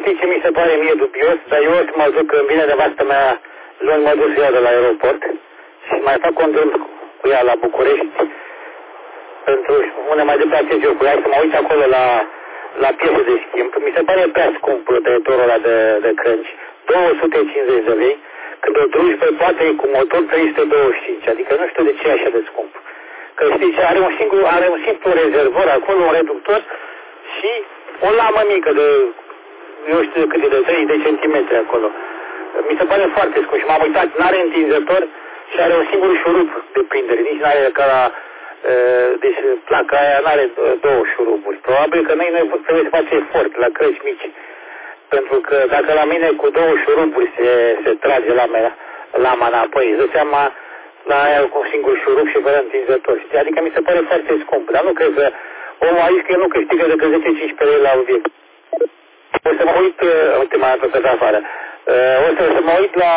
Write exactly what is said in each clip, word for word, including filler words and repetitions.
știi ce mi se pare mie dubios? Dar eu o să mă duc, când vine nevastă mea, luni mă duc să iau de la aeroport și mai fac control cu ea la București pentru unde mai deplacez eu cu ea să mă uit acolo la, la piese de schimb. Mi se pare prea scump tăietorul ăla de, de crânci, două sute cincizeci de lei, când o duci pe poate cu motor trei sute douăzeci și cinci, adică nu știu de ce e așa de scump. Că știi ce, are un singur, are un simplu rezervor acolo, un reductor și o lamă mică de, eu știu cât e, de treizeci de centimetri acolo. Mi se pare foarte scump și m-am uitat, n-are întinzător și are un singur șurub de prindere, nici n-are ca la, uh, deci placa aia n-are două șuruburi. Probabil că noi, noi trebuie să facem efort la crăci mici, pentru că dacă la mine cu două șuruburi se, se trage lama, lama înapoi, îți dă seama la aia cu un singur șurub și fără întinzător, știi? Adică mi se pare foarte scump, dar nu cred că omul a zis că nu câștigă decât zece cincisprezece lei la obiect. O să mă uit, ultima dată pe afară, o să, să mă uit la,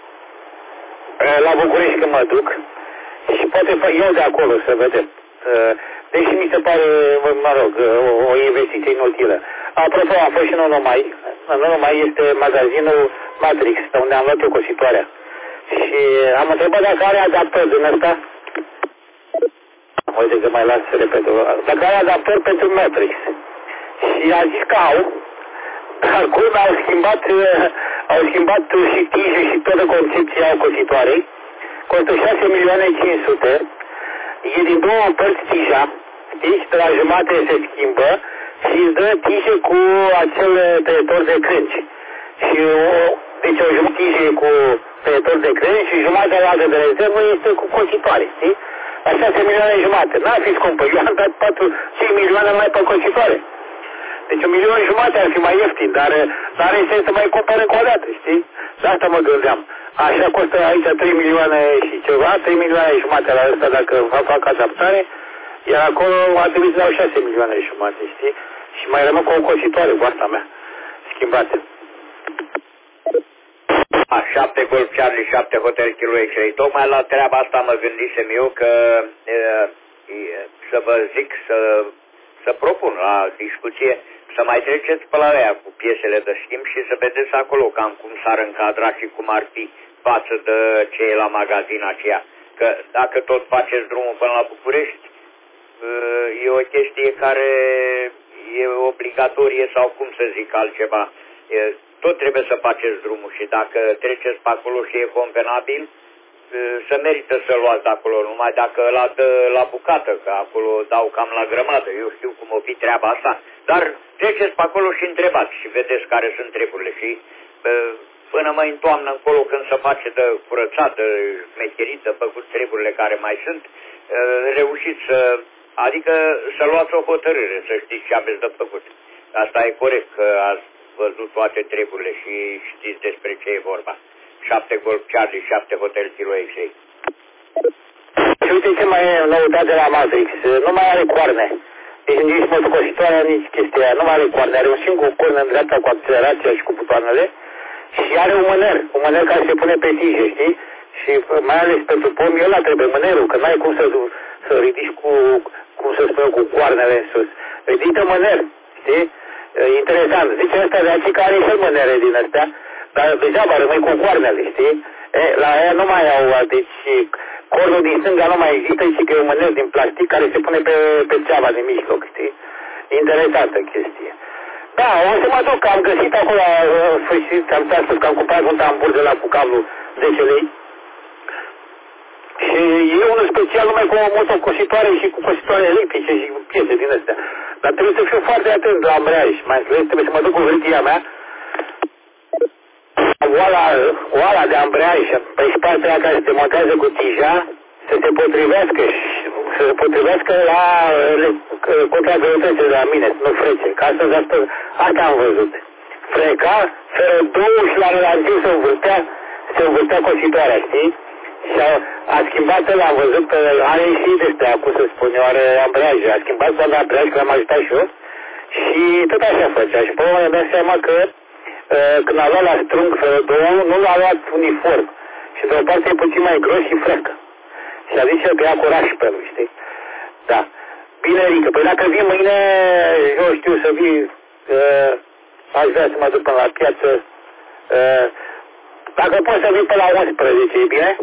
la București când mă duc și poate eu de acolo să vedem. Deși mi se pare, mă rog, o, o investiție inutilă. Apropo, am fost și nu numai, nu numai este magazinul Matrix, unde am luat eu cositoarea. Și am întrebat dacă are adaptor din ăsta. Uite că mai las să repet. Dacă are adaptor pentru Matrix. Și a zis că au. Dar cum au schimbat, au schimbat și tije și toată concepția cositoarei. Costă șase milioane cinci sute. E din două părți tija. Știi? Și de la jumate se schimbă. Și îți dă tije cu acel tăietor de crânci. Și o, deci o jumătate tije cu tăietor de crânci și jumatea altă de rezervă este cu cositoare, știi? La șase milioane jumate. N-ar fi scumpă. Eu am dat patru cinci milioane mai pe cositoare. Deci un milion jumate ar fi mai ieftin, dar n-are sens să mai cumpăr încă o dată, știi? De asta mă gândeam. Așa costă aici trei milioane și ceva, trei milioane jumate la ăsta dacă fac adaptare, iar acolo ar trebui să dau șase milioane jumate, știi? Și mai rămân cu o cositoare cu asta mea, schimbată. A, șapte Golf Charlie, șapte Hotel Kilo X-Ray. Tocmai la treaba asta mă gândisem eu că e, e, să vă zic, să, să propun la discuție să mai treceți pe la aia cu piesele de schimb și să vedeți acolo cam cum s-ar încadra și cum ar fi față de ce e la magazin aceea. Că dacă tot faceți drumul până la București, e o chestie care e obligatorie sau cum să zic altceva. E, tot trebuie să faceți drumul și dacă treceți pe acolo și e convenabil, să merită să luați de acolo, numai dacă la, la bucată, că acolo dau cam la grămadă, eu știu cum o fi treaba asta, dar treceți pe acolo și întrebați și vedeți care sunt treburile și până mai în toamnă încolo când se face de curățată, mecherită, făcut treburile care mai sunt, reușiți să, adică să luați o hotărâre, să știți ce aveți de făcut. Asta e corect, că ați văzut toate treburile și știți despre ce e vorba. șapte Golf Charlie, șapte Hotel Kilo X-Ray. Și uite ce mai e noutate la Matrix, nu mai are coarne. Deci nici motocositoarea, nici chestia, nu mai are coarne. Are un singur corn în dreapta cu accelerația și cu butoanele și are un mâner, un mâner care se pune pe tije, știi? Și mai ales pentru pomi, ăla trebuie mânerul, că n-ai cum să, să ridici cu, cum să spun, cu coarnele în sus. Ridică mâner, știi? Interesant. Zice ăsta de aici că are și mânere din astea, dar degeaba rămâi cu coarnele, știi? E, la aia nu mai au, deci cornul din stânga nu mai există și că e un mâner din plastic care se pune pe, pe țeava de mijloc, știi? Interesantă chestie. Da, o să mă duc, am găsit acolo, în sfârșit, am spus că am cumpărat un tambur de la cu cablu zece lei. Și e unul special numai cu o motocositoare și cu cositoare electrice și cu piese din astea. Dar trebuie să fiu foarte atent la ambreiaj, mai înțeles, trebuie să mă duc cu hârtia mea. Oala, oala de ambreiaj, pe partea aia care se montează cu tija, să se potrivească și să se potrivească la contragăutățile de la mine, să nu frece. Ca astăzi, astăzi, asta am văzut. Freca, fără două și la relantiu se învârtea, se învârtea cositoarea, știi? Și a, a schimbat el, am văzut că are și de astea, cum să spun eu, are ambreiaj. A schimbat doar de ambreiaj, că l-am ajutat și eu. Și tot așa făcea. Și pe urmă mi-am dat seama că uh, când a luat la strung fără două, nu l-a luat uniform. Și de o parte e puțin mai gros și frecă. Și a zis că ia curaj pe lui, știi? Da. Bine, Rică, păi dacă vii mâine, eu știu să vii uh, aș vrea să mă duc până la piață. Dacă poți să vii până la unsprezece, e bine?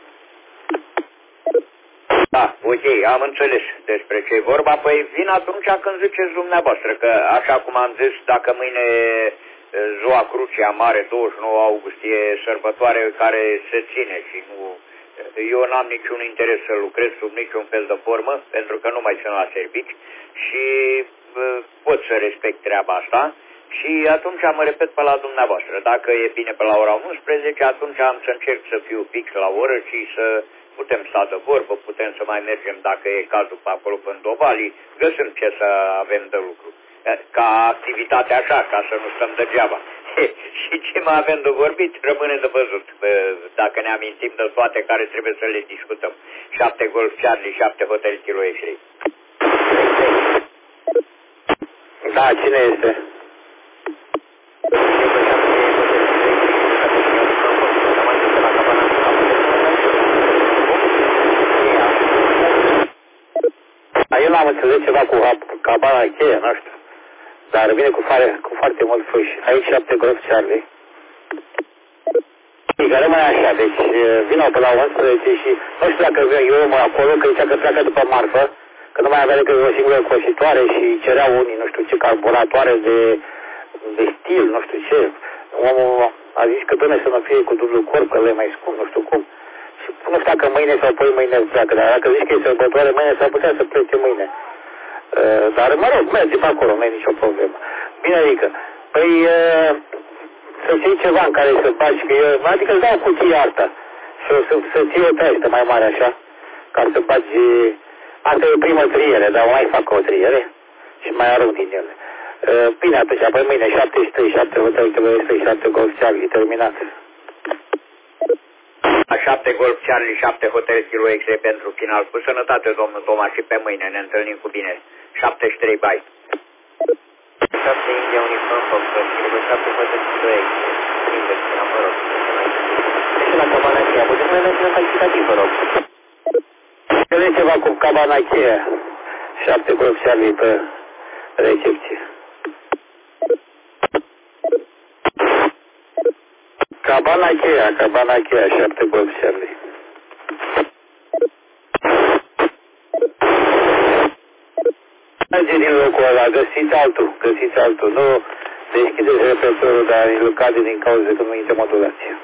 Da, ok, am înțeles despre ce e vorba. Păi vin atunci când ziceți dumneavoastră, că așa cum am zis, dacă mâine Ziua Crucii Mare, douăzeci și nouă august, e sărbătoare care se ține și nu... Eu n-am niciun interes să lucrez sub niciun fel de formă, pentru că nu mai sunt la servici și uh, pot să respect treaba asta. Și atunci mă repet pe la dumneavoastră. Dacă e bine pe la ora unsprezece, atunci am să încerc să fiu fix la oră și să putem sta de vorbă, putem să mai mergem dacă e cazul pe acolo în Dobalii, găsim ce să avem de lucru. Ca activitate așa, ca să nu stăm degeaba. Și ce mai avem de vorbit, rămâne de văzut, dacă ne amintim de toate care trebuie să le discutăm. șapte Golf Charlie, șapte Hotel Kilo X-Ray. Da, cine este? Eu n-am înțeles ceva cu cabana cheie, nu știu. Dar vine cu, fare, cu foarte mult fâș. Aici șapte Golf Charlie. Că rămâne așa, deci vină pe la unsprezece și nu știu dacă vreau eu mă acolo, că zicea că pleacă după marfă, că nu mai avea decât o singură cositoare și cereau unii, nu știu ce, carburatoare de, de stil, nu știu ce. Omul a zis că până să nu fie cu dublu corp, că le mai scump, nu știu cum. Și nu știu dacă mâine sau poi mâine pleacă, dar dacă zici că e sărbătoare mâine, s-ar putea să plece mâine. Uh, dar mă rog, merge pe acolo, nu e nicio problemă. Bine, adică, păi uh, să ții ceva în care să faci, că eu, adică îți dau cutia asta și o să, să ții o treastă mai mare așa, ca să faci, asta e o primă triere, dar mai fac o triere și mai arunc din ele. Uh, bine, atunci, apoi mâine șaptezeci și trei, șapte Hotel Kilo X-Ray, șapte Golf Charlie, terminat. șapte Golf Charlie, șapte Hotel Kilo X-Ray pentru final. Cu sănătate, domnul Toma, și pe mâine ne întâlnim cu bine. șaptezeci și trei, bye. șapte India Uniform Fox, șapte Hotel Kilo X-Ray. Invers, vă rog. Deci la cabana cheia, putem mai merge în calificativ, vă rog. Vede ceva cu cabana cheia, șapte Golf Charlie pe recepție. Cabana cheia, cabana cheia, șapte Golf Charlie. Merge din locul ăla, găsiți altul, găsiți altul. Nu deschideți repertorul, dar îl cade din cauza că nu intră modulația.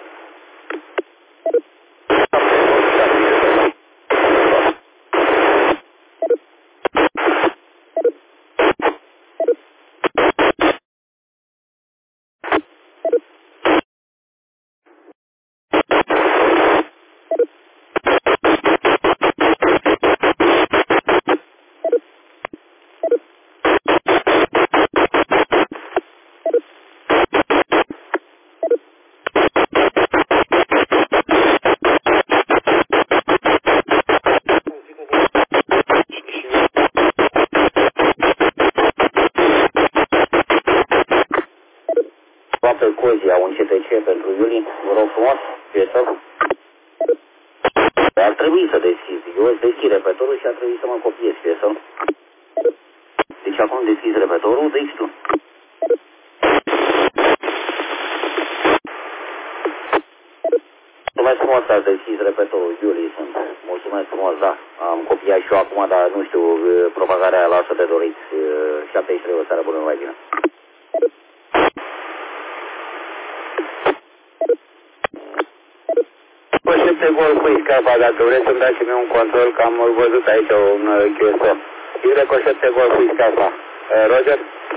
Cozia, un C T C pentru Iuli, vă rog frumos, piesă. Ar trebui să deschizi, eu îți deschid repertorul și ar trebui să mă copiez piesă. Deci acum deschizi repertorul, zici tu. Mulțumesc frumos că ați deschis repertorul, Iuli sunt. Mulțumesc frumos, da. Am copiat și eu acum, dar nu știu, propagarea lasă de dorit. șaptezeci și trei, o seară bună, mai bine. șapte Golf Whiskey, dacă vreți să-mi dați mie un control, că am văzut aici un Q S O. Y șapte Golf Whiskey, Roger?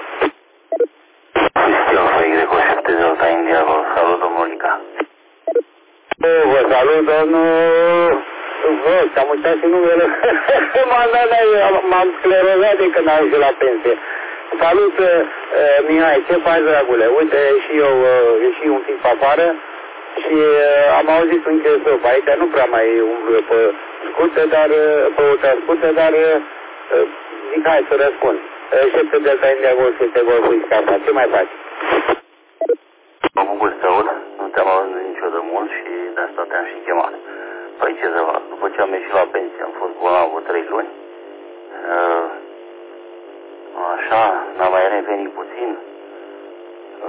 Y șapte Delta India, vă salut, domnul Lica. Vă salut, domnul... Vă, am uitat și numele. M-am sclerozat de când am ajuns la pensie. Salut, Mihai, ce faci, dragule? Uite, și eu ieși un pic pe afară. Și uh, am auzit un chesop. Aici nu prea mai umblu pe scurtă, dar pe ultra scurtă, dar uh, zic, hai să răspund. Șepte Delta India Golf, șepte Golf Whiskey, ce mai faci? Mă bucur să te aud, nu te-am auzit niciodată mult și de asta te-am și chemat. Păi ce să fac, după ce am ieșit la pensie, am fost bolnav cu trei luni. Uh, așa, n-am mai revenit puțin.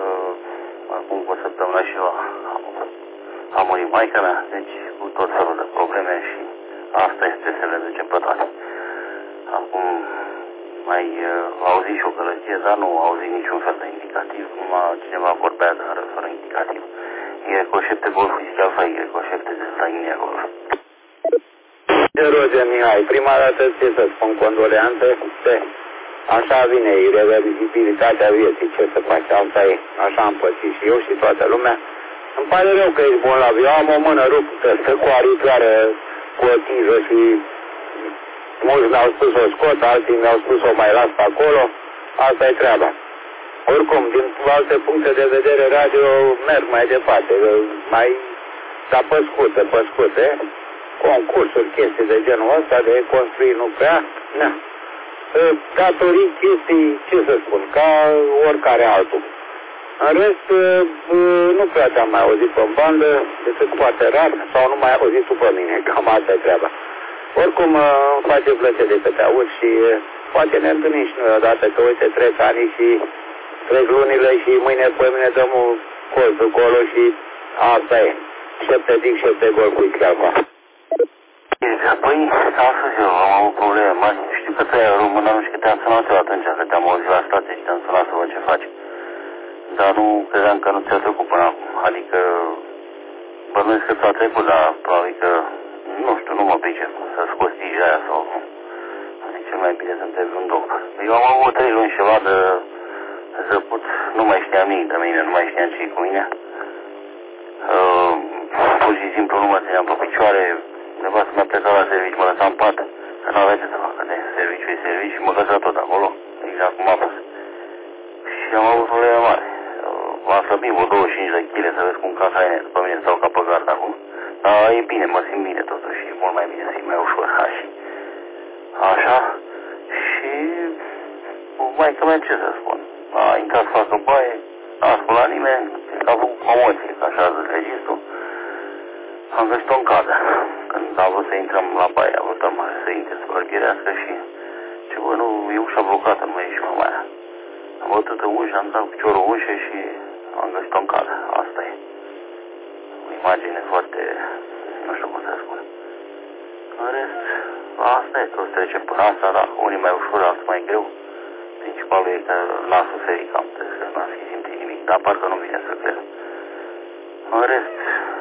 bună și eu am, am murit maica mea, deci cu tot felul de probleme și asta este să le ducem pe toate. Acum mai uh, auzit și o călăție, dar nu auzit niciun fel de indicativ, numai cineva vorbea, dar fără indicativ. Y șapte Golf Whisky Alpha, Y șapte Delta India Golf. Roger Mihai, prima dată ce să spun, condoleanțe, pe așa vine irreversibilitatea vieții, ce să faci, asta e, așa am pățit și eu și toată lumea. Îmi pare rău că ești bolnav, eu am o mână ruptă, stă cu aripioară, cu o tiză și mulți mi-au spus o scot, alții mi-au spus o mai las pe acolo, asta e treaba. Oricum, din alte puncte de vedere, radio merg mai departe, mai, dar pe scurte, pe scurte, concursuri, chestii de genul ăsta, de construit nu prea, na. Datorii chestii, ce să spun, ca oricare altul. În rest, nu prea te-am mai auzit pe bandă, decât foarte rar, sau nu mai auzit tu pe mine, cam asta e treaba. Oricum, îmi face plăcere să te aud și poate ne întâlnim și noi odată, că uite, trec ani și trec lunile și mâine pe mine dăm un colțul acolo și asta e. Șapte dic, șapte gol cu Icleava. Păi, astăzi eu am avut probleme mari. Știu că tu ai română, nu știu că te-am sunat eu atunci, că te-am auzit la stație și te-am sunat să văd ce faci. Dar nu credeam că nu ți-a trecut până acum. Adică, bănuiesc că ți-a trecut, dar probabil că, nu știu, nu mă pricep să scoți tija aia sau nu. Adică cel mai bine să întrebi un doctor. Eu am avut trei luni ceva de zăput, nu mai știam nimic de mine, nu mai știam ce-i cu mine. Uh, pur și simplu nu mă țineam pe picioare. Nevastă mi-a plecat la serviciu, mă lăsa în pat, că n-avea ce să facă, de serviciu e serviciu și mă lăsa tot acolo, exact cum a fost. Și am avut probleme mari. M-am slăbit vreo douăzeci și cinci de kilograme, să vezi cum casa e după mine, stau ca pe gard acum. Dar e bine, mă simt bine totuși, e mult mai bine, simt mai ușor, așa. Așa. Și mai că mai ce să spun, a intrat să facă baie, n-a spus nimeni, a avut comoție, ca așa zic registru. Am găsit-o în cadă. Când am vrut să intrăm la baie, am vrut mare să intre să bărgherească și ce bă, nu, e ușa blocată, nu mai ieși mama aia. Am bătut în ușă, am dat cu piciorul ușă și am găsit-o în cadă. Asta e. O imagine foarte, nu știu cum să spun. În rest, asta e, toți trecem până asta, dar unii mai ușor, alții mai greu. Principalul e că n-a suferit cam, trebuie să n-a fi simțit nimic, dar parcă nu vine să cred. În rest,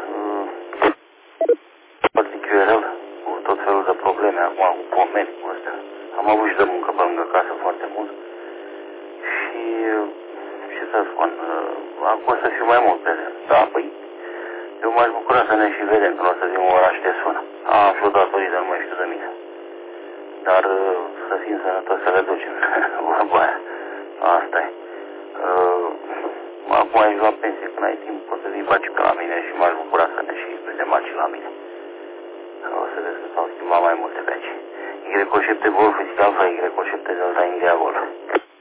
particular cu tot felul de probleme, acum cu pomeni, cu astea. Am avut și de muncă pe lângă casă foarte mult și, ce să spun, acum o să fiu mai mult prezent. Da, păi, eu m-aș bucura să ne și vedem, când o să vin în oraș de sună. Am și o datorie, nu mai știu de mine. Dar să fim sănătoși, să le ducem. Vorba aia. Asta e. Acum ești la pensie, când ai timp, poți să vii faci pe la mine și m-aș bucura să ne și vedem aici la mine. O să vezi că s-au schimbat mai multe pe aici. Y șapte Golf Whisky Alpha, Y șapte Delta India Golf.